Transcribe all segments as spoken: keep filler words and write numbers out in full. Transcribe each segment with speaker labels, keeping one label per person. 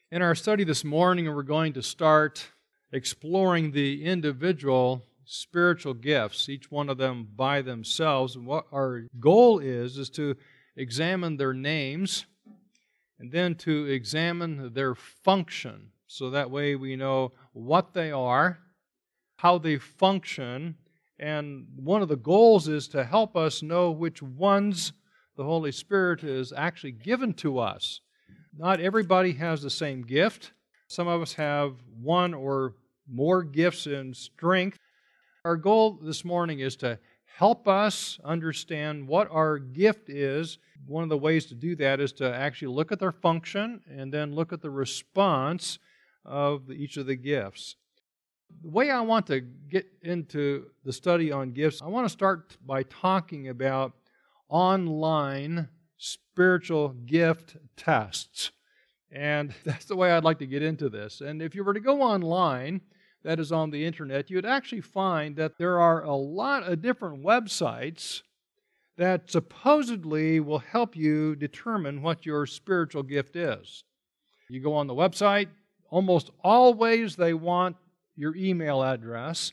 Speaker 1: In our study this morning, we're going to start exploring the individual spiritual gifts, each one of them by themselves. And what our goal is, is to examine their names and then to examine their function. So that way we know what they are, how they function, and one of the goals is to help us know which ones the Holy Spirit is actually given to us. Not everybody has the same gift. Some of us have one or more gifts in strength. Our goal this morning is to help us understand what our gift is. One of the ways to do that is to actually look at their function and then look at the response of each of the gifts. The way I want to get into the study on gifts, I want to start by talking about online spiritual gift tests. And that's the way I'd like to get into this. And if you were to go online, that is on the internet, you'd actually find that there are a lot of different websites that supposedly will help you determine what your spiritual gift is. You go on the website, almost always they want your email address,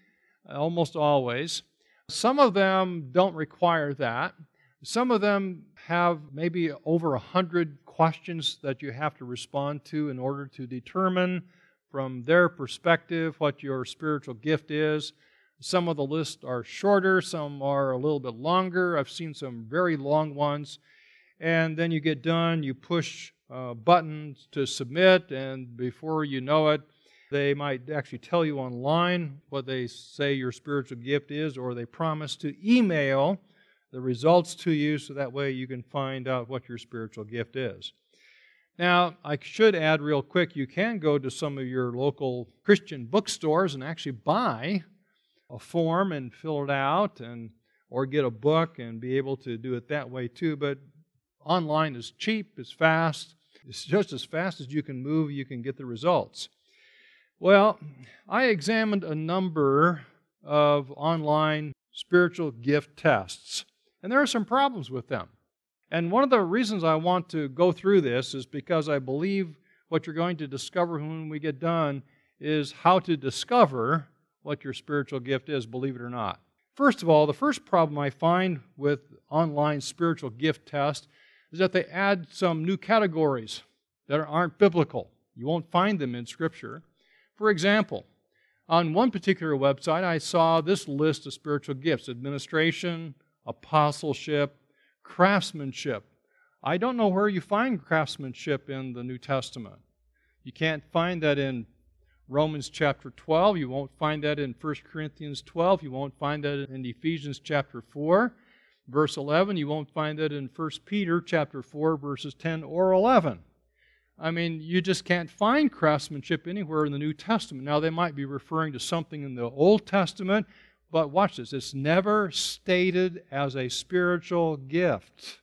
Speaker 1: almost always. Some of them don't require that. Some of them have maybe over a hundred questions that you have to respond to in order to determine from their perspective what your spiritual gift is. Some of the lists are shorter, some are a little bit longer. I've seen some very long ones. And then you get done, you push a button to submit, and before you know it, they might actually tell you online what they say your spiritual gift is, or they promise to email the results to you so that way you can find out what your spiritual gift is. Now, I should add real quick, you can go to some of your local Christian bookstores and actually buy a form and fill it out, and or get a book and be able to do it that way too. But online is cheap, it's fast, it's just as fast as you can move, you can get the results. Well, I examined a number of online spiritual gift tests, and there are some problems with them. And one of the reasons I want to go through this is because I believe what you're going to discover when we get done is how to discover what your spiritual gift is, believe it or not. First of all, the first problem I find with online spiritual gift tests is that they add some new categories that aren't biblical. You won't find them in Scripture. For example, on one particular website, I saw this list of spiritual gifts: administration, apostleship, craftsmanship. I don't know where you find craftsmanship in the New Testament. You can't find that in Romans chapter twelve. You won't find that in First Corinthians twelve. You won't find that in Ephesians chapter four, verse eleven. You won't find that in First Peter chapter four, verses ten or eleven. I mean, you just can't find craftsmanship anywhere in the New Testament. Now, they might be referring to something in the Old Testament, but watch this, it's never stated as a spiritual gift.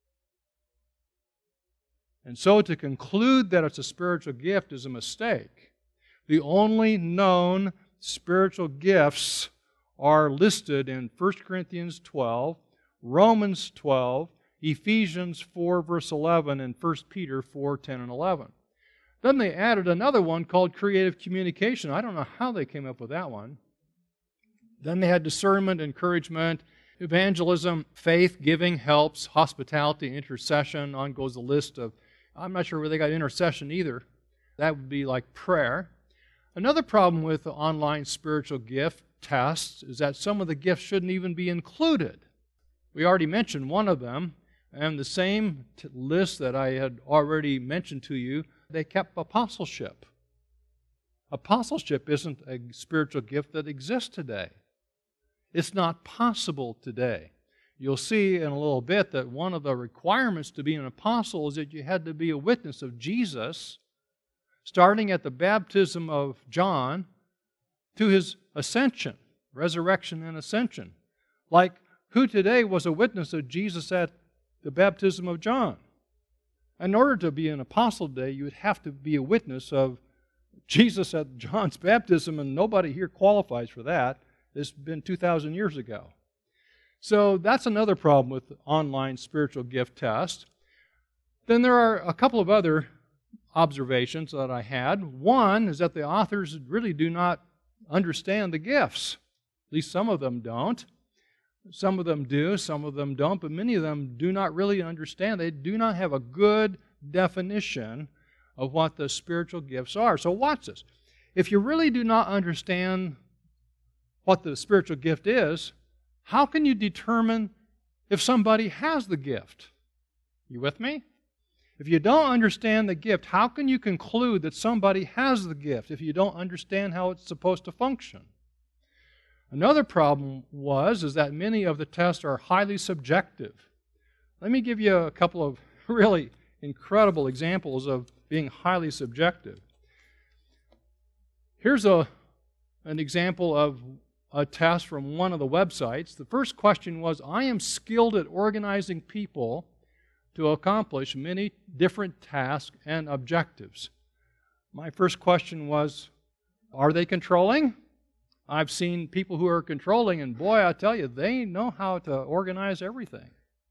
Speaker 1: And so to conclude that it's a spiritual gift is a mistake. The only known spiritual gifts are listed in First Corinthians twelve, Romans twelve, Ephesians four, verse eleven, and First Peter four, ten, and eleven. Then they added another one called creative communication. I don't know how they came up with that one. Then they had discernment, encouragement, evangelism, faith, giving, helps, hospitality, intercession. On goes the list of, I'm not sure where they got intercession either. That would be like prayer. Another problem with the online spiritual gift tests is that some of the gifts shouldn't even be included. We already mentioned one of them, and the same t- list that I had already mentioned to you, they kept apostleship. Apostleship isn't a spiritual gift that exists today. It's not possible today. You'll see in a little bit that one of the requirements to be an apostle is that you had to be a witness of Jesus, starting at the baptism of John to his ascension, resurrection and ascension. Like, who today was a witness of Jesus at the baptism of John? In order to be an apostle today, you would have to be a witness of Jesus at John's baptism, and nobody here qualifies for that. It's been two thousand years ago. So that's another problem with online spiritual gift tests. Then there are a couple of other observations that I had. One is that the authors really do not understand the gifts. At least some of them don't. Some of them do, some of them don't, but many of them do not really understand. They do not have a good definition of what the spiritual gifts are. So watch this. If you really do not understand what the spiritual gift is, how can you determine if somebody has the gift? You with me? If you don't understand the gift, how can you conclude that somebody has the gift if you don't understand how it's supposed to function? Another problem was is that many of the tests are highly subjective. Let me give you a couple of really incredible examples of being highly subjective. Here's a, an example of a test from one of the websites. The first question was, I am skilled at organizing people to accomplish many different tasks and objectives. My first question was, are they controlling? I've seen people who are controlling, and boy, I tell you, they know how to organize everything.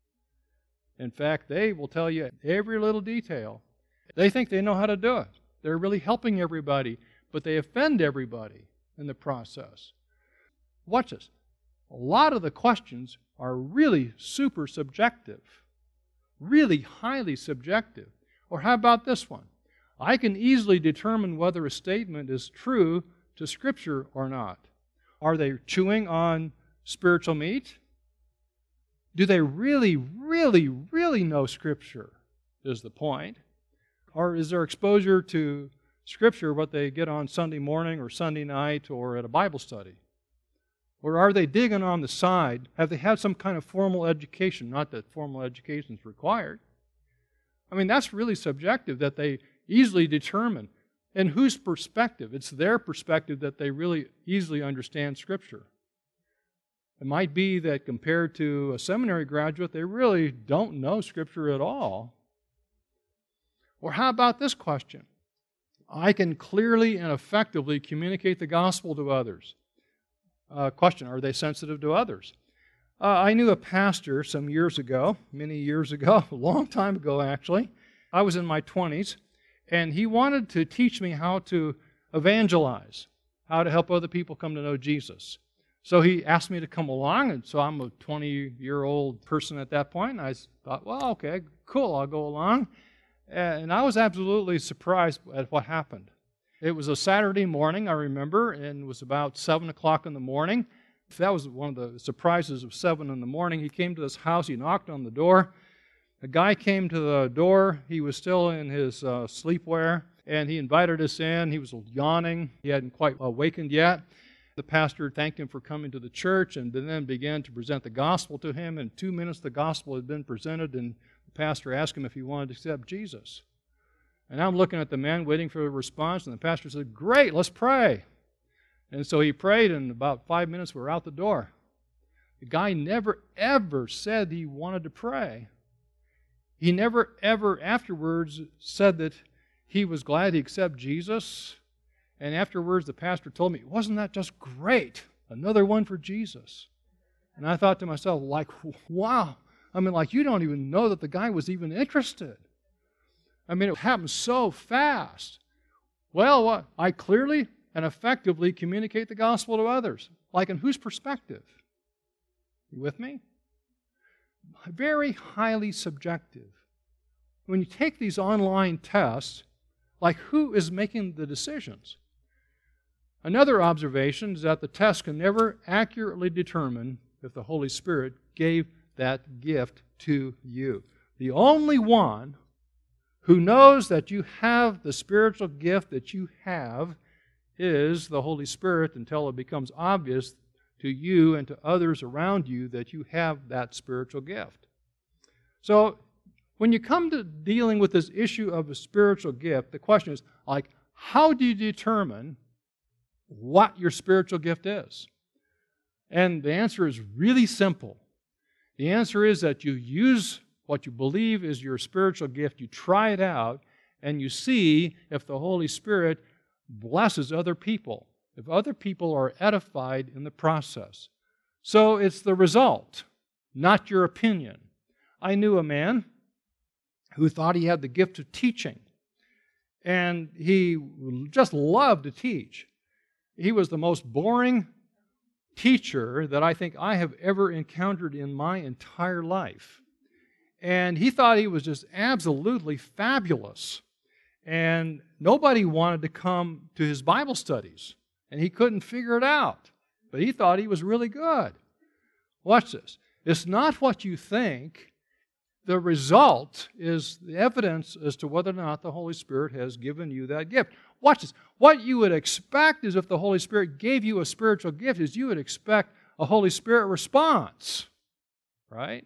Speaker 1: In fact, they will tell you every little detail. They think they know how to do it. They're really helping everybody, but they offend everybody in the process. Watch this. A lot of the questions are really super subjective, really highly subjective. Or how about this one? I can easily determine whether a statement is true to Scripture or not. Are they chewing on spiritual meat? Do they really, really, really know Scripture, is the point? Or is their exposure to Scripture what they get on Sunday morning or Sunday night or at a Bible study? Or are they digging on the side? Have they had some kind of formal education? Not that formal education is required. I mean, that's really subjective, that they easily determine. In whose perspective? It's their perspective that they really easily understand Scripture. It might be that compared to a seminary graduate, they really don't know Scripture at all. Or how about this question? I can clearly and effectively communicate the gospel to others. Uh, question, are they sensitive to others? Uh, I knew a pastor some years ago, many years ago, a long time ago actually. I was in my twenties. And he wanted to teach me how to evangelize, how to help other people come to know Jesus. So he asked me to come along, and so I'm a twenty-year-old person at that point, and I thought, well, okay, cool, I'll go along. And I was absolutely surprised at what happened. It was a Saturday morning, I remember, and it was about seven o'clock in the morning. That was one of the surprises of seven in the morning. He came to this house, he knocked on the door. A guy came to the door. He was still in his uh, sleepwear, and he invited us in. He was yawning. He hadn't quite awakened yet. The pastor thanked him for coming to the church and then began to present the gospel to him. In two minutes, the gospel had been presented, and the pastor asked him if he wanted to accept Jesus. And I'm looking at the man, waiting for a response, and the pastor said, great, let's pray. And so he prayed, and in about five minutes, we were out the door. The guy never, ever said he wanted to pray. He never, ever afterwards said that he was glad he accepted Jesus. And afterwards, the pastor told me, wasn't that just great? Another one for Jesus. And I thought to myself, like, wow. I mean, like, you don't even know that the guy was even interested. I mean, it happened so fast. Well, what? I clearly and effectively communicate the gospel to others. Like, in whose perspective? You with me? Very highly subjective. When you take these online tests, like, who is making the decisions? Another observation is that the test can never accurately determine if the Holy Spirit gave that gift to you. The only one who knows that you have the spiritual gift that you have is the Holy Spirit until it becomes obvious to you and to others around you that you have that spiritual gift. So, when you come to dealing with this issue of a spiritual gift, the question is, like, how do you determine what your spiritual gift is? And the answer is really simple. The answer is that you use what you believe is your spiritual gift, you try it out, and you see if the Holy Spirit blesses other people, if other people are edified in the process. So it's the result, not your opinion. I knew a man who thought he had the gift of teaching. And he just loved to teach. He was the most boring teacher that I think I have ever encountered in my entire life. And he thought he was just absolutely fabulous. And nobody wanted to come to his Bible studies. And he couldn't figure it out. But he thought he was really good. Watch this. It's not what you think. The result is the evidence as to whether or not the Holy Spirit has given you that gift. Watch this. What you would expect is if the Holy Spirit gave you a spiritual gift, is you would expect a Holy Spirit response. Right?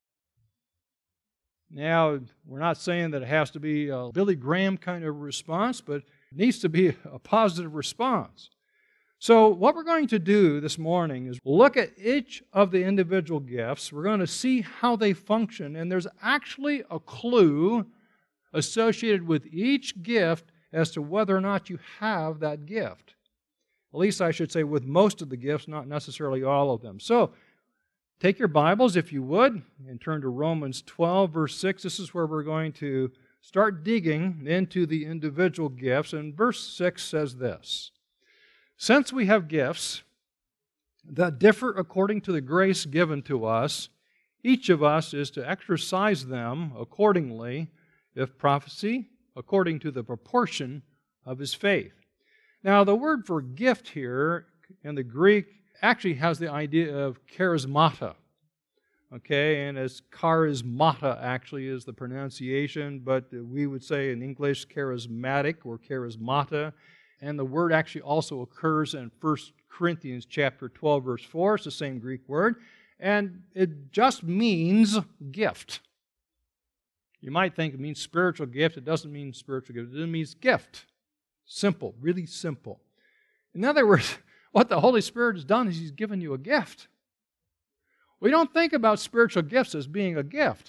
Speaker 1: Now, we're not saying that it has to be a Billy Graham kind of response, but it needs to be a positive response. So what we're going to do this morning is look at each of the individual gifts. We're going to see how they function, and there's actually a clue associated with each gift as to whether or not you have that gift. At least I should say with most of the gifts, not necessarily all of them. So take your Bibles, if you would, and turn to Romans twelve, verse six. This is where we're going to start digging into the individual gifts. And verse six says this: "Since we have gifts that differ according to the grace given to us, each of us is to exercise them accordingly, if prophecy, according to the proportion of his faith." Now, the word for gift here in the Greek actually has the idea of charismata. Okay, and as charismata actually is the pronunciation, but we would say in English charismatic or charismata. And the word actually also occurs in First Corinthians chapter twelve, verse four. It's the same Greek word. And it just means gift. You might think it means spiritual gift. It doesn't mean spiritual gift. It means gift. Simple, really simple. In other words, what the Holy Spirit has done is He's given you a gift. We don't think about spiritual gifts as being a gift.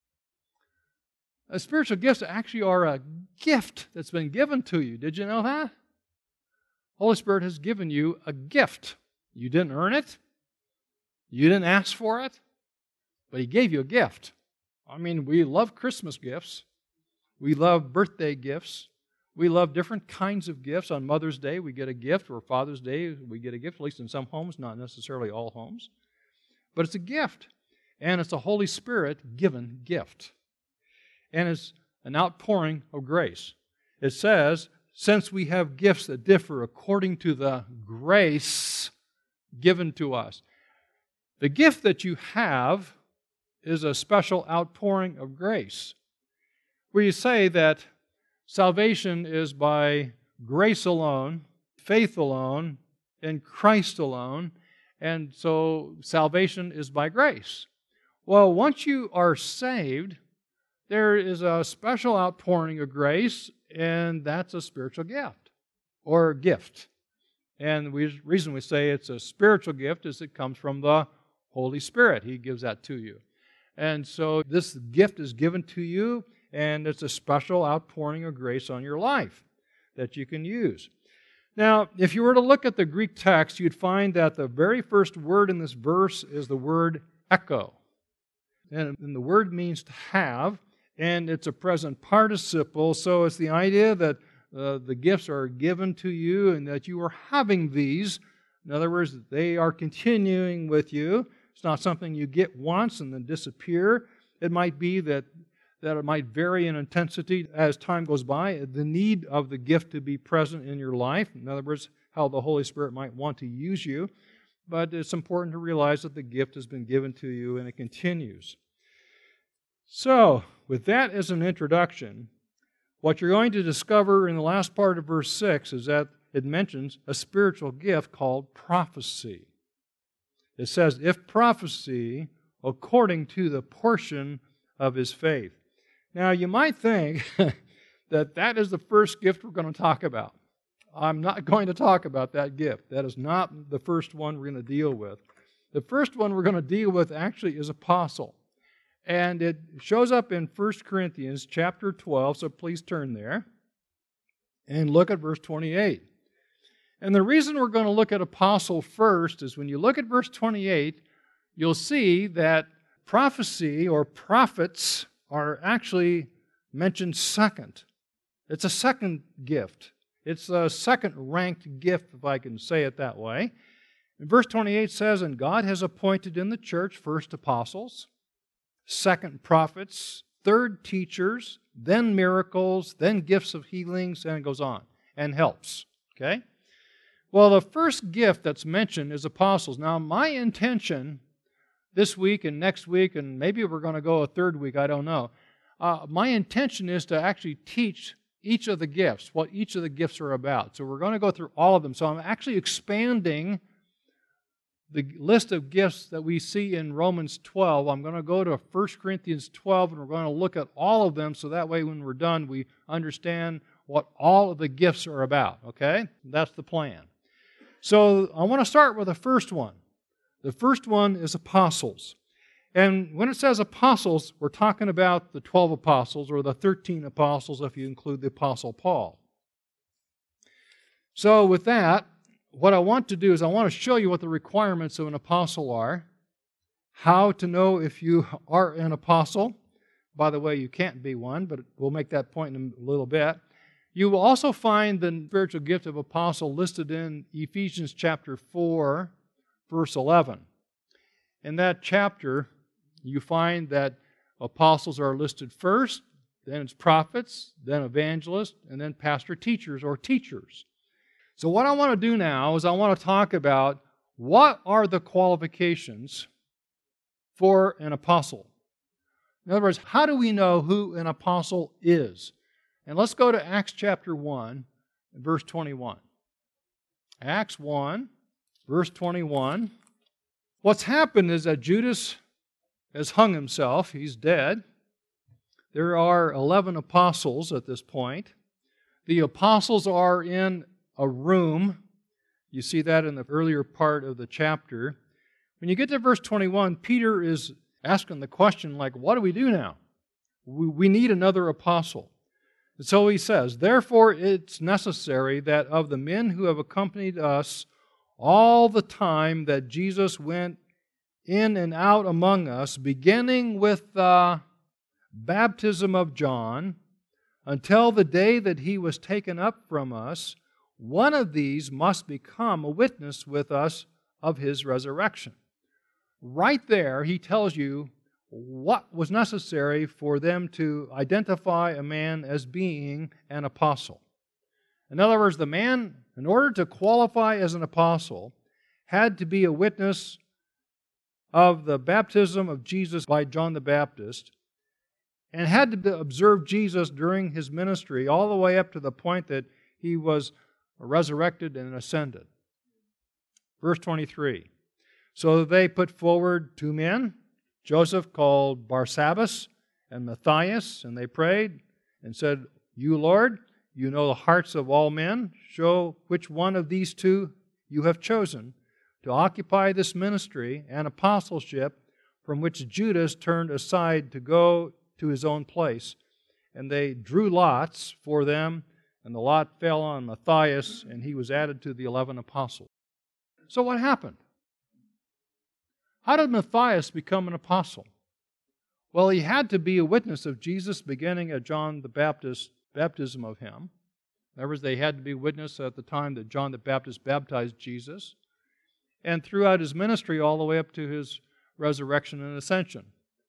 Speaker 1: A spiritual gifts actually are a gift that's been given to you. Did you know that? Holy Spirit has given you a gift. You didn't earn it. You didn't ask for it. But He gave you a gift. I mean, we love Christmas gifts. We love birthday gifts. We love different kinds of gifts. On Mother's Day, we get a gift, or Father's Day, we get a gift, at least in some homes, not necessarily all homes. But it's a gift. And it's a Holy Spirit-given gift. And it's an outpouring of grace. It says, since we have gifts that differ according to the grace given to us. The gift that you have is a special outpouring of grace. Where you say that salvation is by grace alone, faith alone, in Christ alone, and so salvation is by grace. Well, once you are saved, there is a special outpouring of grace, and that's a spiritual gift, or gift. And the reason we say it's a spiritual gift is it comes from the Holy Spirit. He gives that to you. And so this gift is given to you, and it's a special outpouring of grace on your life that you can use. Now, if you were to look at the Greek text, you'd find that the very first word in this verse is the word echo. And the word means to have, and it's a present participle, so it's the idea that uh, the gifts are given to you and that you are having these. In other words, they are continuing with you. It's not something you get once and then disappear. It might be that, that it might vary in intensity as time goes by, the need of the gift to be present in your life. In other words, how the Holy Spirit might want to use you. But it's important to realize that the gift has been given to you and it continues. So, with that as an introduction, what you're going to discover in the last part of verse six is that it mentions a spiritual gift called prophecy. It says, if prophecy according to the portion of his faith. Now, you might think that that is the first gift we're going to talk about. I'm not going to talk about that gift. That is not the first one we're going to deal with. The first one we're going to deal with actually is apostle. And it shows up in First Corinthians chapter twelve, so please turn there and look at verse twenty-eight. And the reason we're going to look at apostle first is when you look at verse twenty-eight, you'll see that prophecy or prophets are actually mentioned second. It's a second gift. It's a second-ranked gift, if I can say it that way. And verse twenty-eight says, "And God has appointed in the church first apostles, second prophets, third teachers, then miracles, then gifts of healings," and it goes on, and helps. Okay? Well, the first gift that's mentioned is apostles. Now, my intention this week and next week, and maybe we're going to go a third week, I don't know. Uh, my intention is to actually teach each of the gifts, what each of the gifts are about. So we're going to go through all of them. So I'm actually expanding the list of gifts that we see in Romans twelve. I'm going to go to First Corinthians twelve, and we're going to look at all of them, so that way when we're done, we understand what all of the gifts are about. Okay? That's the plan. So I want to start with the first one. The first one is apostles. And when it says apostles, we're talking about the twelve apostles, or the thirteen apostles if you include the Apostle Paul. So with that, what I want to do is I want to show you what the requirements of an apostle are, how to know if you are an apostle. By the way, you can't be one, but we'll make that point in a little bit. You will also find the spiritual gift of apostle listed in Ephesians chapter four, verse eleven. In that chapter, you find that apostles are listed first, then it's prophets, then evangelists, and then pastor teachers or teachers. So what I want to do now is I want to talk about what are the qualifications for an apostle. In other words, how do we know who an apostle is? And let's go to Acts chapter one, verse twenty-one. Acts one, verse twenty-one. What's happened is that Judas has hung himself. He's dead. There are eleven apostles at this point. The apostles are in a room. You see that in the earlier part of the chapter. When you get to verse twenty-one, Peter is asking the question, like, what do we do now? We, we need another apostle. And so he says, "Therefore it's necessary that of the men who have accompanied us all the time that Jesus went in and out among us, beginning with the baptism of John, until the day that he was taken up from us, one of these must become a witness with us of his resurrection." Right there, he tells you what was necessary for them to identify a man as being an apostle. In other words, the man, in order to qualify as an apostle, had to be a witness of the baptism of Jesus by John the Baptist, and had to observe Jesus during his ministry all the way up to the point that he was resurrected and ascended. Verse twenty-three. "So they put forward two men, Joseph called Barsabbas and Matthias, and they prayed and said, 'You, Lord, you know the hearts of all men. Show which one of these two you have chosen to occupy this ministry and apostleship from which Judas turned aside to go to his own place.' And they drew lots for them, and the lot fell on Matthias, and he was added to the eleven apostles." So what happened? How did Matthias become an apostle? Well, he had to be a witness of Jesus beginning at John the Baptist's baptism of him. In other words, they had to be witness at the time that John the Baptist baptized Jesus, and throughout his ministry all the way up to his resurrection and ascension.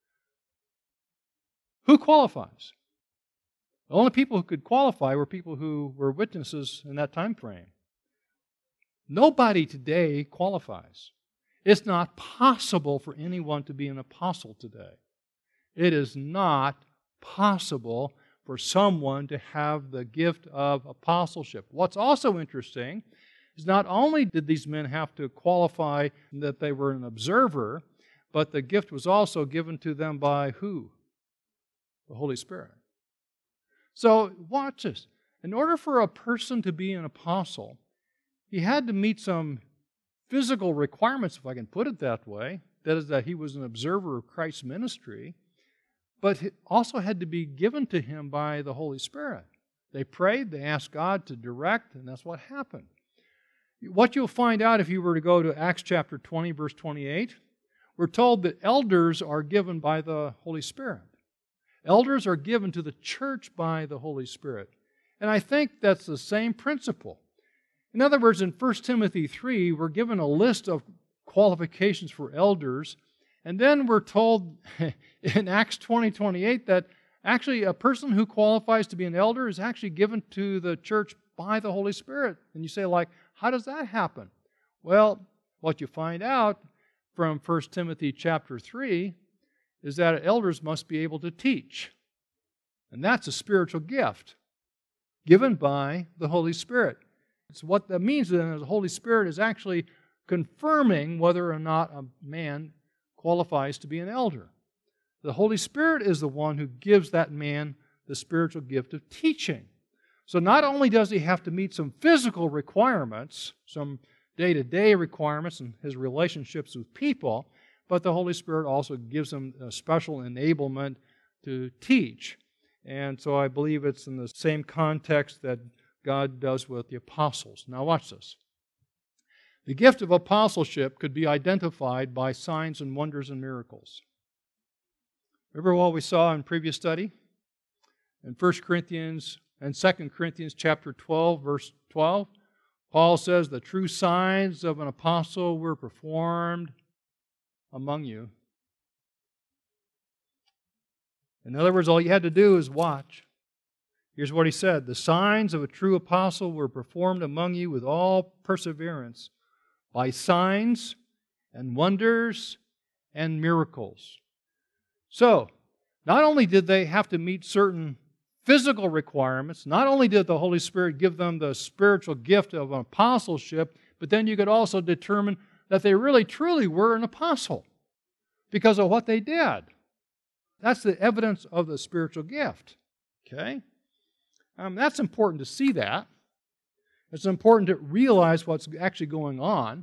Speaker 1: Who qualifies? The only people who could qualify were people who were witnesses in that time frame. Nobody today qualifies. It's not possible for anyone to be an apostle today. It is not possible for someone to have the gift of apostleship. What's also interesting is not only did these men have to qualify that they were an observer, but the gift was also given to them by who? The Holy Spirit. So watch this. In order for a person to be an apostle, he had to meet some physical requirements, if I can put it that way. That is, that he was an observer of Christ's ministry, but it also had to be given to him by the Holy Spirit. They prayed, they asked God to direct, and that's what happened. What you'll find out if you were to go to Acts chapter twenty, verse twenty-eight, we're told that elders are given by the Holy Spirit. Elders are given to the church by the Holy Spirit. And I think that's the same principle. In other words, in First Timothy three, we're given a list of qualifications for elders, and then we're told in Acts twenty twenty-eight that actually a person who qualifies to be an elder is actually given to the church by the Holy Spirit. And you say, like, how does that happen? Well, what you find out from First Timothy chapter three is that elders must be able to teach. And that's a spiritual gift given by the Holy Spirit. So what that means then is the Holy Spirit is actually confirming whether or not a man qualifies to be an elder. The Holy Spirit is the one who gives that man the spiritual gift of teaching. So not only does he have to meet some physical requirements, some day-to-day requirements in his relationships with people, but the Holy Spirit also gives him a special enablement to teach. And so I believe it's in the same context that God does with the apostles. Now watch this. The gift of apostleship could be identified by signs and wonders and miracles. Remember what we saw in previous study? In First Corinthians and Second Corinthians chapter twelve, verse twelve, Paul says, the true signs of an apostle were performed among you. In other words, all you had to do is watch. Here's what he said. The signs of a true apostle were performed among you with all perseverance by signs and wonders and miracles. So, not only did they have to meet certain physical requirements, not only did the Holy Spirit give them the spiritual gift of an apostleship, but then you could also determine that they really truly were an apostle because of what they did. That's the evidence of the spiritual gift. Okay? Um, that's important to see that. It's important to realize what's actually going on.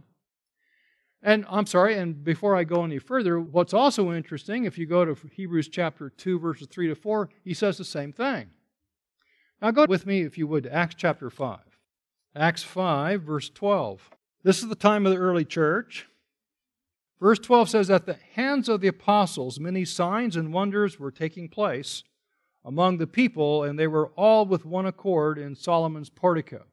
Speaker 1: And I'm sorry, and before I go any further, what's also interesting, if you go to Hebrews chapter two, verses three to four, he says the same thing. Now go with me, if you would, to Acts chapter five. Acts five, verse twelve. This is the time of the early church. Verse twelve says, at the hands of the apostles, many signs and wonders were taking place among the people, and they were all with one accord in Solomon's portico.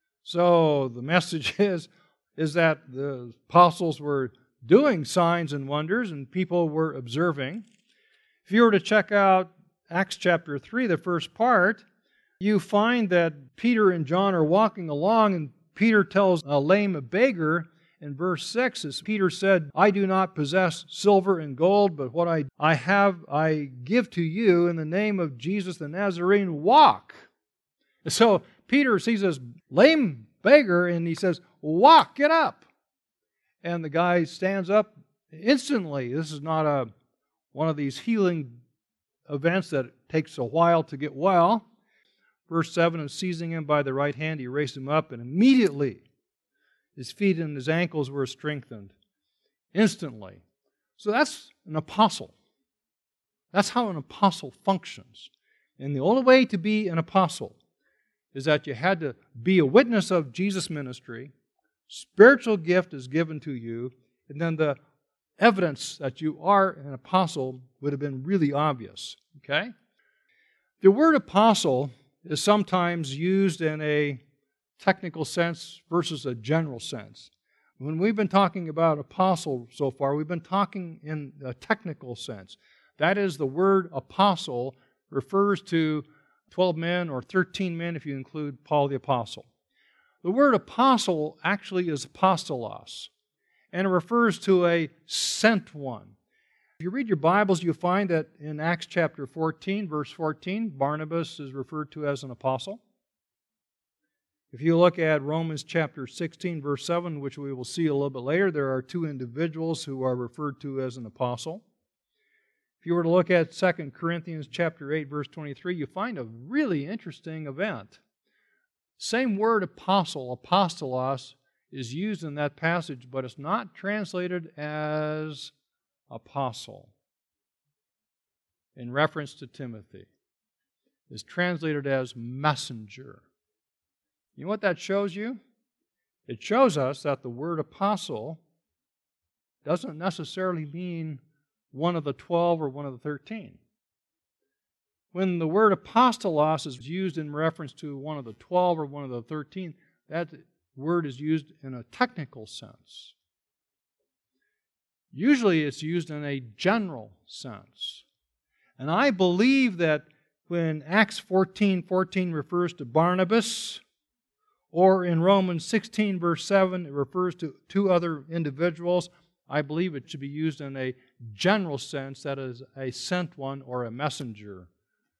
Speaker 1: So the message is, is that the apostles were doing signs and wonders, and people were observing. If you were to check out Acts chapter three, the first part, you find that Peter and John are walking along, and Peter tells a lame beggar in verse six, as Peter said, I do not possess silver and gold, but what I, I have I give to you in the name of Jesus the Nazarene, walk. So Peter sees this lame beggar and he says, walk, get up. And the guy stands up instantly. This is not a one of these healing events that takes a while to get well. Verse seven, and seizing him by the right hand, he raised him up, and immediately his feet and his ankles were strengthened. Instantly. So that's an apostle. That's how an apostle functions. And the only way to be an apostle is that you had to be a witness of Jesus' ministry, spiritual gift is given to you, and then the evidence that you are an apostle would have been really obvious. Okay? The word apostle is sometimes used in a technical sense versus a general sense. When we've been talking about apostle so far, we've been talking in a technical sense. That is, the word apostle refers to twelve men or thirteen men if you include Paul the apostle. The word apostle actually is apostolos, and it refers to a sent one. If you read your Bibles, you'll find that in Acts chapter fourteen, verse fourteen, Barnabas is referred to as an apostle. If you look at Romans chapter sixteen, verse seven, which we will see a little bit later, there are two individuals who are referred to as an apostle. If you were to look at Second Corinthians chapter eight, verse twenty-three, you find a really interesting event. Same word apostle, apostolos, is used in that passage, but it's not translated as apostle in reference to Timothy. It's translated as messenger. You know what that shows you? It shows us that the word apostle doesn't necessarily mean one of the twelve or one of the thirteen. when the word apostolos is used in reference to one of the twelve or one of the thirteen, that word is used in a technical sense. Usually it's used in a general sense. And I believe that when Acts fourteen fourteen refers to Barnabas, or in Romans sixteen verse seven it refers to two other individuals, I believe it should be used in a general sense, that is, a sent one or a messenger.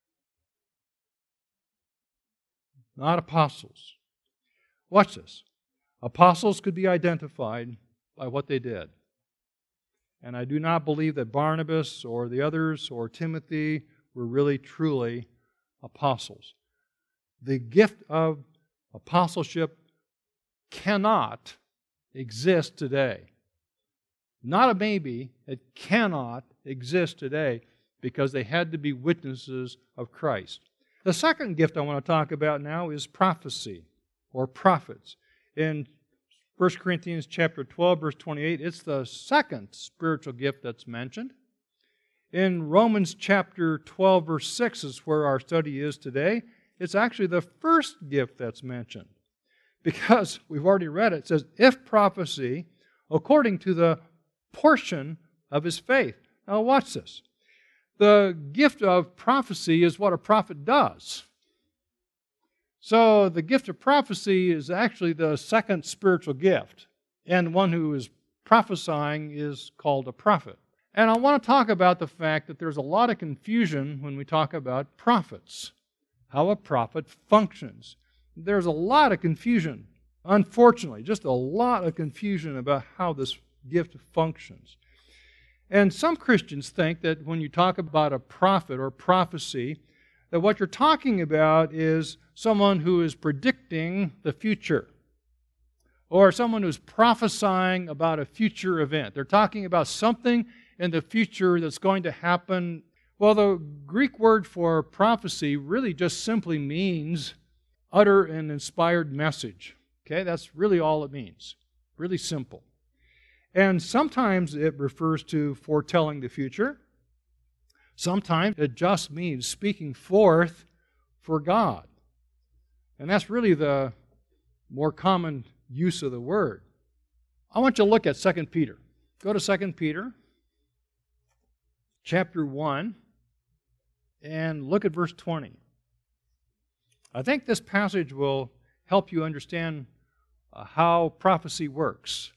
Speaker 1: Not apostles. Watch this. Apostles could be identified by what they did. And I do not believe that Barnabas or the others or Timothy were really, truly apostles. The gift of apostleship cannot exist today. Not a maybe, it cannot exist today because they had to be witnesses of Christ. The second gift I want to talk about now is prophecy or prophets. In First Corinthians chapter twelve, verse twenty-eight, it's the second spiritual gift that's mentioned. In Romans chapter twelve, verse six is where our study is today. It's actually the first gift that's mentioned. Because we've already read it. It says, if prophecy, according to the portion of his faith. Now watch this. The gift of prophecy is what a prophet does. So the gift of prophecy is actually the second spiritual gift. And one who is prophesying is called a prophet. And I want to talk about the fact that there's a lot of confusion when we talk about prophets, how a prophet functions. There's a lot of confusion, unfortunately, just a lot of confusion about how this gift functions. And some Christians think that when you talk about a prophet or prophecy, that what you're talking about is someone who is predicting the future, or someone who's prophesying about a future event. They're talking about something in the future that's going to happen. Well, the Greek word for prophecy really just simply means utter an inspired message. Okay, that's really all it means. Really simple. And sometimes it refers to foretelling the future. Sometimes it just means speaking forth for God. And that's really the more common use of the word. I want you to look at Second Peter. Go to Second Peter, chapter one, and look at verse twenty. I think this passage will help you understand uh, how prophecy works.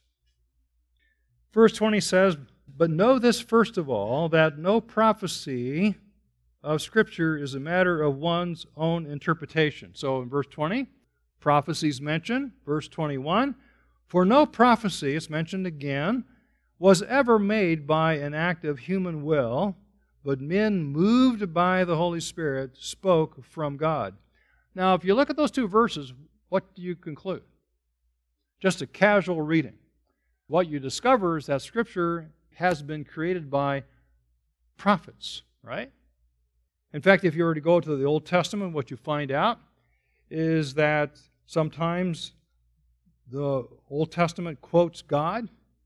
Speaker 1: Verse twenty says, but know this first of all, that no prophecy of Scripture is a matter of one's own interpretation. So in verse twenty, prophecy is mentioned. Verse twenty-one, for no prophecy, it's mentioned again, was ever made by an act of human will, but men moved by the Holy Spirit spoke from God. Now, if you look at those two verses, what do you conclude? Just a casual reading. What you discover is that Scripture has been created by prophets, right? In fact, if you were to go to the Old Testament, what you find out is that sometimes the Old Testament quotes God.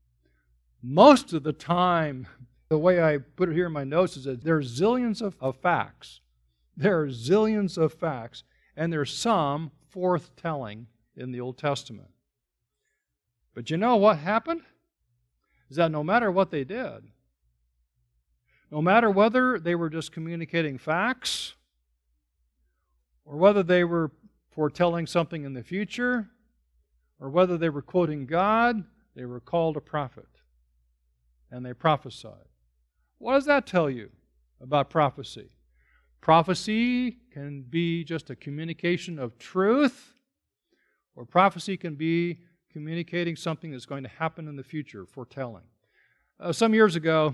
Speaker 1: Most of the time, the way I put it here in my notes is that there are zillions of, of facts. There are zillions of facts, and there's some forth-telling in the Old Testament. But you know what happened? Is that no matter what they did, no matter whether they were just communicating facts, or whether they were foretelling something in the future, or whether they were quoting God, they were called a prophet, and they prophesied. What does that tell you about prophecy? Prophecy can be just a communication of truth, or prophecy can be communicating something that's going to happen in the future, foretelling. Uh, some years ago,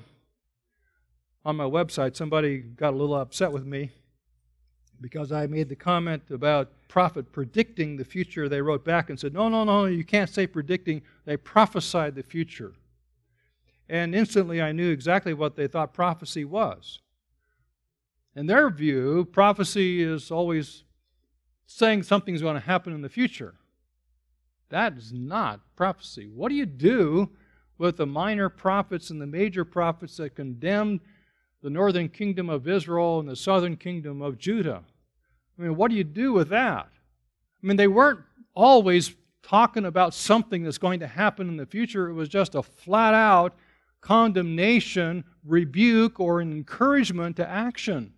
Speaker 1: on my website, somebody got a little upset with me because I made the comment about prophet predicting the future. They wrote back and said, no, no, no, you can't say predicting. They prophesied the future. And instantly I knew exactly what they thought prophecy was. In their view, prophecy is always saying something's going to happen in the future. That is not prophecy. What do you do with the minor prophets and the major prophets that condemned the northern kingdom of Israel and the southern kingdom of Judah. I mean, what do you do with that? I mean, they weren't always talking about something that's going to happen in the future. It was just a flat-out condemnation, rebuke, or an encouragement to action.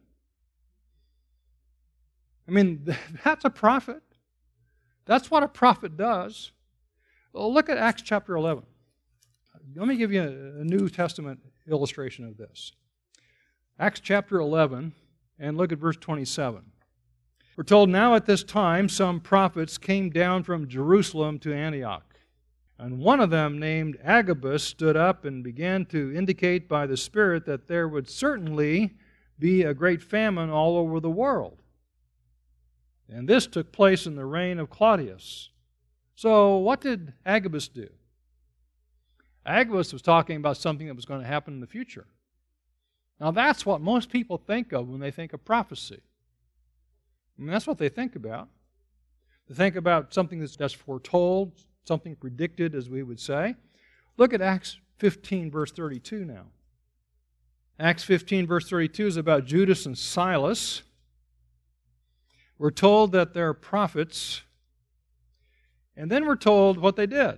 Speaker 1: I mean, that's a prophet. That's what a prophet does. Well, look at Acts chapter eleven. Let me give you a, a New Testament illustration of this. Acts chapter eleven, and look at verse twenty-seven. We're told, now at this time some prophets came down from Jerusalem to Antioch. And one of them, named Agabus, stood up and began to indicate by the Spirit that there would certainly be a great famine all over the world. And this took place in the reign of Claudius. So what did Agabus do? Agabus was talking about something that was going to happen in the future. Now that's what most people think of when they think of prophecy. I mean, that's what they think about. They think about something that's, that's foretold, something predicted, as we would say. Look at Acts fifteen, verse thirty-two now. Acts fifteen, verse thirty-two is about Judas and Silas. We're told that they're prophets, and then we're told what they did.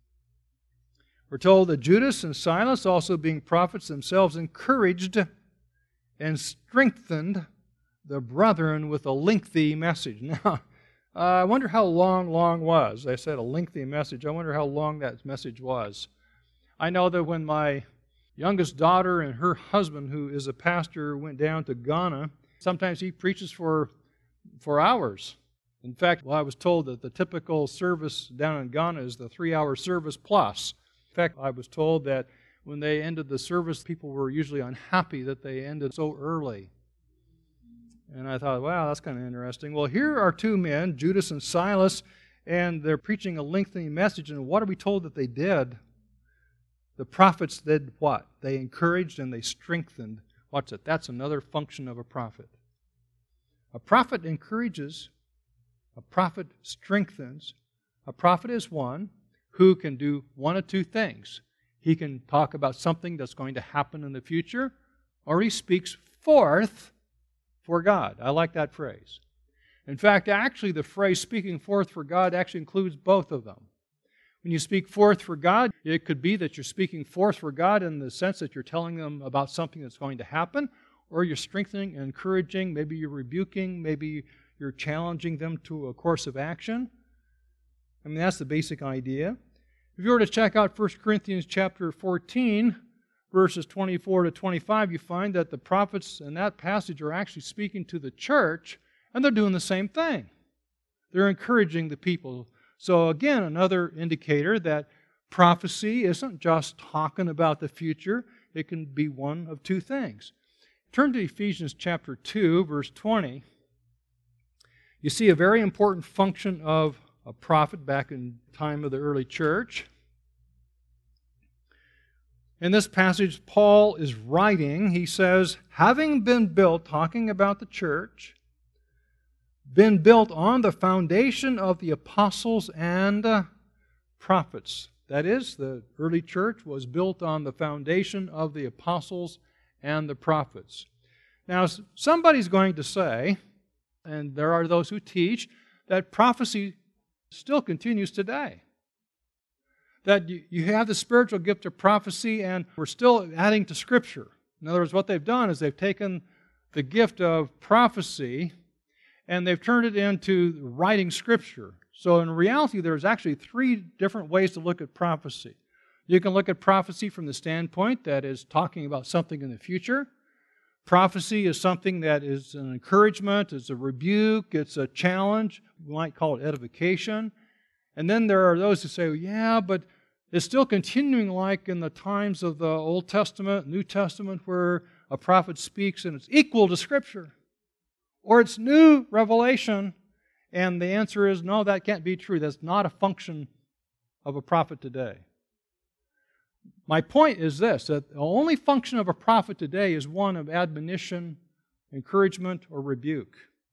Speaker 1: We're told that Judas and Silas, also being prophets themselves, encouraged and strengthened the brethren with a lengthy message. Now, uh, I wonder how long long was. I said a lengthy message. I wonder how long that message was. I know that when my youngest daughter and her husband, who is a pastor, went down to Ghana, sometimes he preaches for, for hours. In fact, well, I was told that the typical service down in Ghana is the three-hour service plus. In fact, I was told that when they ended the service, people were usually unhappy that they ended so early. And I thought, wow, that's kind of interesting. Well, here are two men, Judas and Silas, and they're preaching a lengthy message. And what are we told that they did? The prophets did what? They encouraged and they strengthened. What's it? That's another function of a prophet. A prophet encourages. A prophet strengthens. A prophet is one who can do one of two things. He can talk about something that's going to happen in the future, or he speaks forth for God. I like that phrase. In fact, actually, the phrase speaking forth for God actually includes both of them. When you speak forth for God, it could be that you're speaking forth for God in the sense that you're telling them about something that's going to happen, or you're strengthening and encouraging, maybe you're rebuking, maybe you're challenging them to a course of action. I mean, that's the basic idea. If you were to check out First Corinthians chapter fourteen, verses twenty-four to twenty-five, you find that the prophets in that passage are actually speaking to the church, and they're doing the same thing. They're encouraging the people. So again, another indicator that prophecy isn't just talking about the future. It can be one of two things. Turn to Ephesians chapter two, verse twenty. You see a very important function of a prophet back in the time of the early church. In this passage, Paul is writing, he says, having been built, talking about the church, been built on the foundation of the apostles and uh, prophets. That is, the early church was built on the foundation of the apostles and the prophets. Now, somebody's going to say, and there are those who teach, that prophecy still continues today. That you have the spiritual gift of prophecy, and we're still adding to Scripture. In other words, what they've done is they've taken the gift of prophecy and they've turned it into writing Scripture. So in reality, there's actually three different ways to look at prophecy. You can look at prophecy from the standpoint that is talking about something in the future. Prophecy is something that is an encouragement, it's a rebuke, it's a challenge. We might call it edification. And then there are those who say, well, yeah, but it's still continuing like in the times of the Old Testament, New Testament, where a prophet speaks and it's equal to Scripture. Or it's new revelation. And the answer is, no, that can't be true. That's not a function of a prophet today. My point is this, that the only function of a prophet today is one of admonition, encouragement, or rebuke.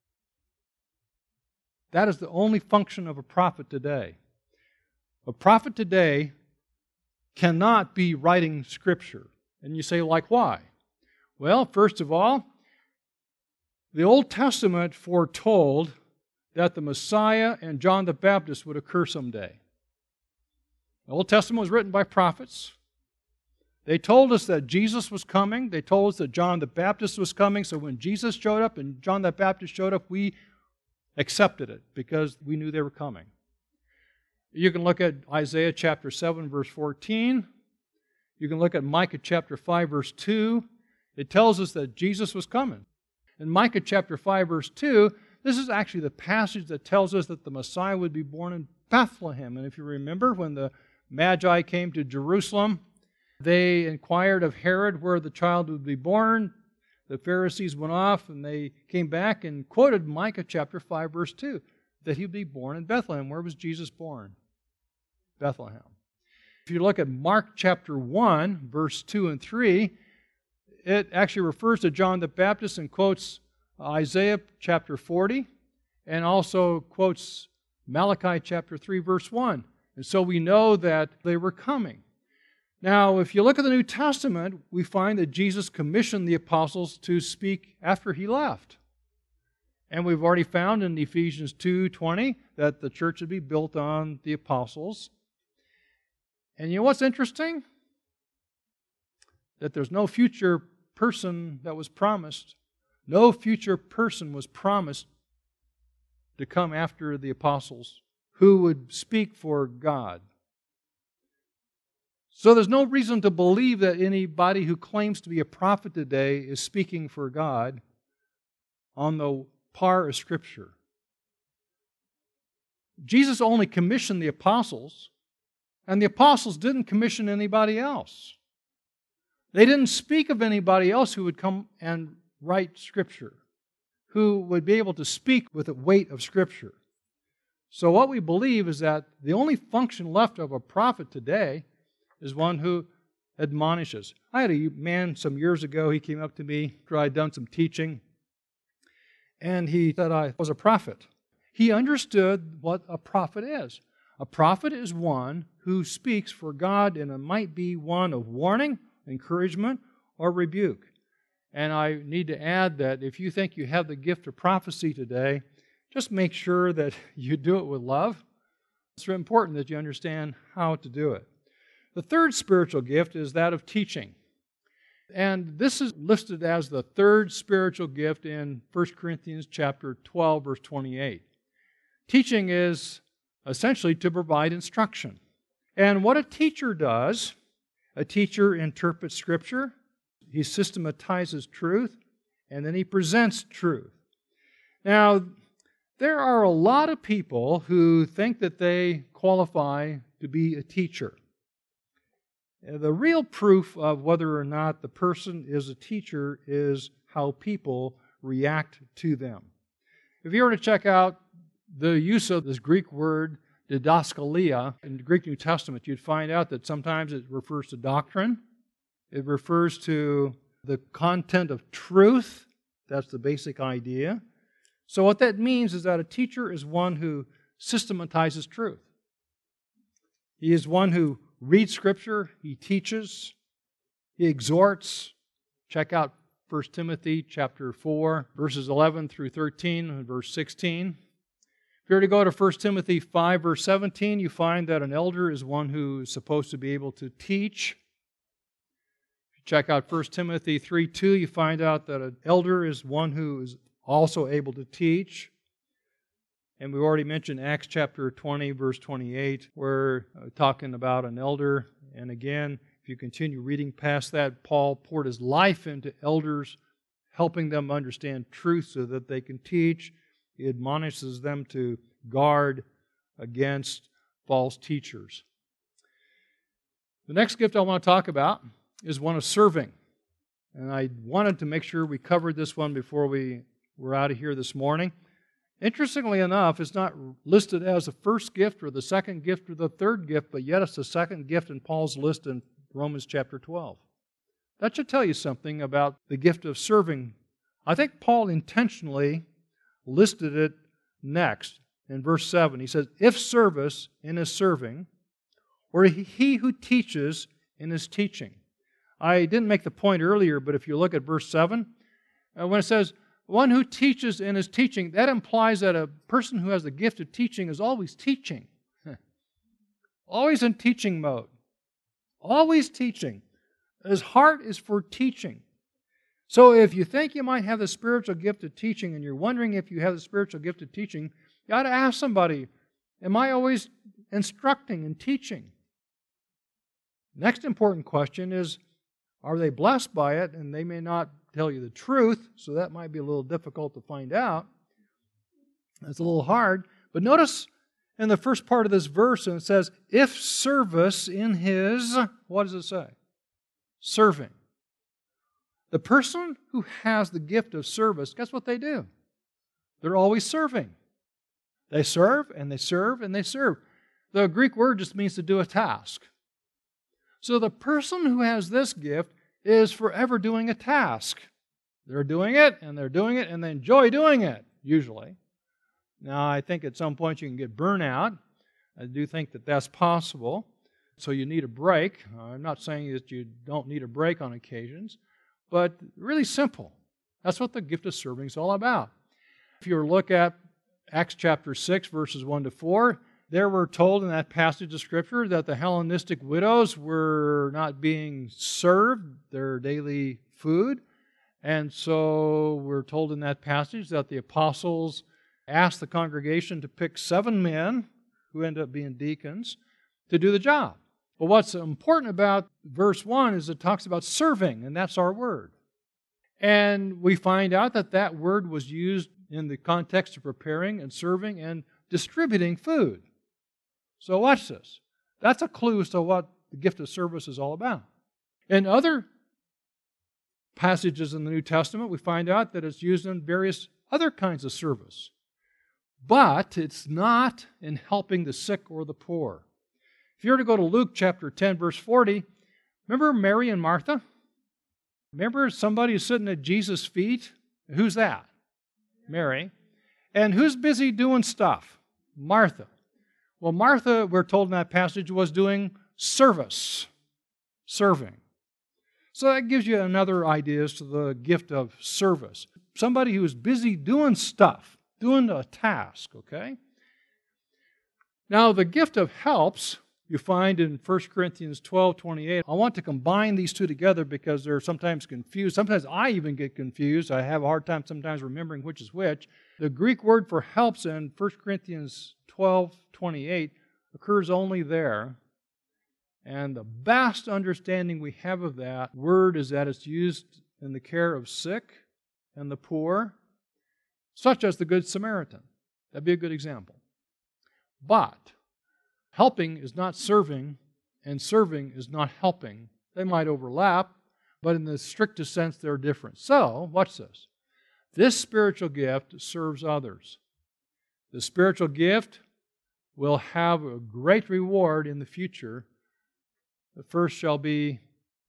Speaker 1: That is the only function of a prophet today. A prophet today cannot be writing Scripture. And you say, like, why? Well, first of all, the Old Testament foretold that the Messiah and John the Baptist would occur someday. The Old Testament was written by prophets. They told us that Jesus was coming. They told us that John the Baptist was coming. So when Jesus showed up and John the Baptist showed up, we accepted it because we knew they were coming. You can look at Isaiah chapter seven, verse fourteen. You can look at Micah chapter five, verse two. It tells us that Jesus was coming. In Micah chapter five, verse two, this is actually the passage that tells us that the Messiah would be born in Bethlehem. And if you remember, when the Magi came to Jerusalem, they inquired of Herod where the child would be born. The Pharisees went off and they came back and quoted Micah chapter five, verse two, that he would be born in Bethlehem. Where was Jesus born? Bethlehem. If you look at Mark chapter one, verse two and three, it actually refers to John the Baptist and quotes Isaiah chapter forty and also quotes Malachi chapter three, verse one. And so we know that they were coming. Now, if you look at the New Testament, we find that Jesus commissioned the apostles to speak after he left. And we've already found in Ephesians two twenty that the church would be built on the apostles. And you know what's interesting? That there's no future person that was promised. No future person was promised to come after the apostles who would speak for God. So there's no reason to believe that anybody who claims to be a prophet today is speaking for God on the par of Scripture. Jesus only commissioned the apostles, and the apostles didn't commission anybody else. They didn't speak of anybody else who would come and write Scripture, who would be able to speak with the weight of Scripture. So what we believe is that the only function left of a prophet today is one who admonishes. I had a man some years ago, he came up to me after I'd done some teaching, and he said I was a prophet. He understood what a prophet is. A prophet is one who speaks for God, and it might be one of warning, encouragement, or rebuke. And I need to add that if you think you have the gift of prophecy today, just make sure that you do it with love. It's important that you understand how to do it. The third spiritual gift is that of teaching. And this is listed as the third spiritual gift in First Corinthians chapter twelve, verse twenty-eight. Teaching is essentially to provide instruction. And what a teacher does, a teacher interprets Scripture, he systematizes truth, and then he presents truth. Now, there are a lot of people who think that they qualify to be a teacher. The real proof of whether or not the person is a teacher is how people react to them. If you were to check out the use of this Greek word didaskalia in the Greek New Testament, you'd find out that sometimes it refers to doctrine. It refers to the content of truth. That's the basic idea. So what that means is that a teacher is one who systematizes truth. He is one who reads Scripture, he teaches, he exhorts. Check out First Timothy chapter four, verses eleven through thirteen, and verse sixteen. If you were to go to First Timothy five, verse seventeen, you find that an elder is one who is supposed to be able to teach. If you check out First Timothy three two, you find out that an elder is one who is also able to teach. And we already mentioned Acts chapter twenty, verse twenty-eight, where uh, talking about an elder. And again, if you continue reading past that, Paul poured his life into elders, helping them understand truth so that they can teach. He admonishes them to guard against false teachers. The next gift I want to talk about is one of serving. And I wanted to make sure we covered this one before we were out of here this morning. Interestingly enough, it's not listed as the first gift or the second gift or the third gift, but yet it's the second gift in Paul's list in Romans chapter twelve. That should tell you something about the gift of serving. I think Paul intentionally listed it next in verse seven. He says, if service in his serving, or he who teaches in his teaching. I didn't make the point earlier, but if you look at verse seven, uh, when it says, one who teaches and is teaching, that implies that a person who has the gift of teaching is always teaching. Always in teaching mode. Always teaching. His heart is for teaching. So if you think you might have the spiritual gift of teaching and you're wondering if you have the spiritual gift of teaching, you ought to ask somebody, am I always instructing and teaching? Next important question is, are they blessed by it? And they may not tell you the truth, so that might be a little difficult to find out. It's a little hard. But notice in the first part of this verse, and it says, if service in his, what does it say? Serving. The person who has the gift of service, guess what they do? They're always serving. They serve, and they serve, and they serve. The Greek word just means to do a task. So the person who has this gift is forever doing a task. They're doing it, and they're doing it, and they enjoy doing it, usually. Now, I think at some point you can get burnout. I do think that that's possible. So you need a break. I'm not saying that you don't need a break on occasions, but really simple. That's what the gift of serving is all about. If you look at Acts chapter six, verses one to four, there we're told in that passage of Scripture that the Hellenistic widows were not being served their daily food. And so we're told in that passage that the apostles asked the congregation to pick seven men who end up being deacons to do the job. But what's important about verse one is it talks about serving, and that's our word. And we find out that that word was used in the context of preparing and serving and distributing food. So watch this. That's a clue as to what the gift of service is all about. In other passages in the New Testament, we find out that it's used in various other kinds of service. But it's not in helping the sick or the poor. If you were to go to Luke chapter ten, verse forty, remember Mary and Martha? Remember somebody who's sitting at Jesus' feet? Who's that? Mary. And who's busy doing stuff? Martha. Well, Martha, we're told in that passage, was doing service, serving. So that gives you another idea as to the gift of service. Somebody who is busy doing stuff, doing a task, okay? Now, the gift of helps you find in First Corinthians twelve twenty-eight. I want to combine these two together because they're sometimes confused. Sometimes I even get confused. I have a hard time sometimes remembering which is which. The Greek word for helps in First Corinthians twelve twenty-eight occurs only there. And the best understanding we have of that word is that it's used in the care of sick and the poor, such as the Good Samaritan. That'd be a good example. But helping is not serving, and serving is not helping. They might overlap, but in the strictest sense, they're different. So, watch this. This spiritual gift serves others. The spiritual gift will have a great reward in the future. The first shall be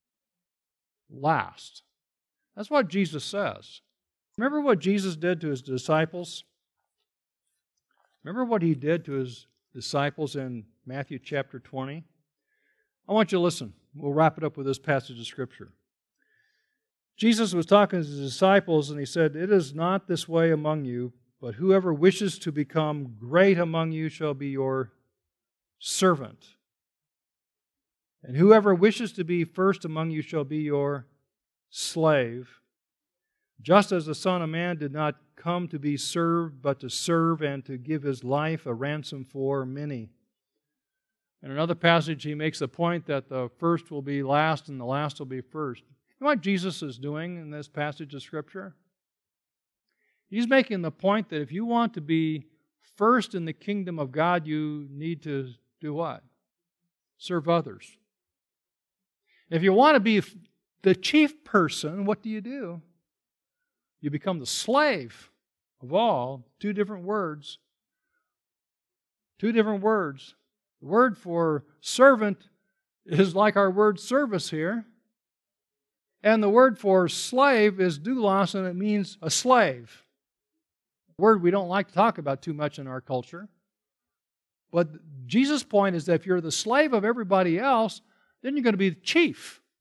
Speaker 1: last. That's what Jesus says. Remember what Jesus did to His disciples? Remember what He did to His disciples in Matthew chapter twenty? I want you to listen. We'll wrap it up with this passage of Scripture. Jesus was talking to His disciples, and He said, "It is not this way among you, but whoever wishes to become great among you shall be your servant. And whoever wishes to be first among you shall be your slave. Just as the Son of Man did not come to be served, but to serve and to give His life a ransom for many." In another passage, He makes the point that the first will be last and the last will be first. You know what Jesus is doing in this passage of Scripture? He's making the point that if you want to be first in the kingdom of God, you need to do what? Serve others. If you want to be the chief person, what do you do? You become the slave of all. Two different words. Two different words. The word for servant is like our word service here. And the word for slave is doulos, and it means a slave. A word we don't like to talk about too much in our culture. But Jesus' point is that if you're the slave of everybody else, then you're going to be the chief.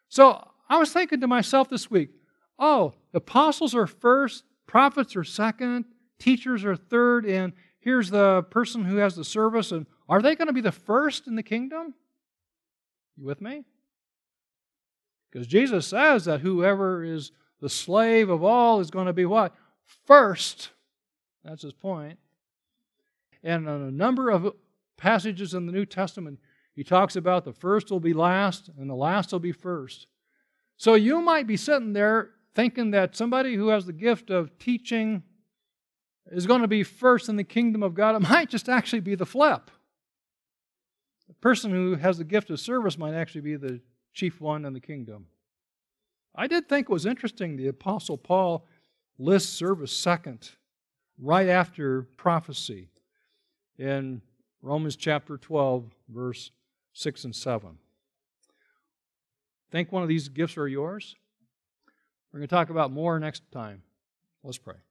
Speaker 1: So I was thinking to myself this week, oh, apostles are first, prophets are second, teachers are third, and here's the person who has the service, and are they going to be the first in the kingdom? You with me? Because Jesus says that whoever is the slave of all is going to be what? First. That's his point. And in a number of passages in the New Testament, he talks about the first will be last and the last will be first. So you might be sitting there thinking that somebody who has the gift of teaching is going to be first in the kingdom of God. It might just actually be the flip. The person who has the gift of service might actually be the chief one in the kingdom. I did think it was interesting the Apostle Paul lists service second, right after prophecy, in Romans chapter twelve, verse six and seven. Think one of these gifts are yours? We're going to talk about more next time. Let's pray.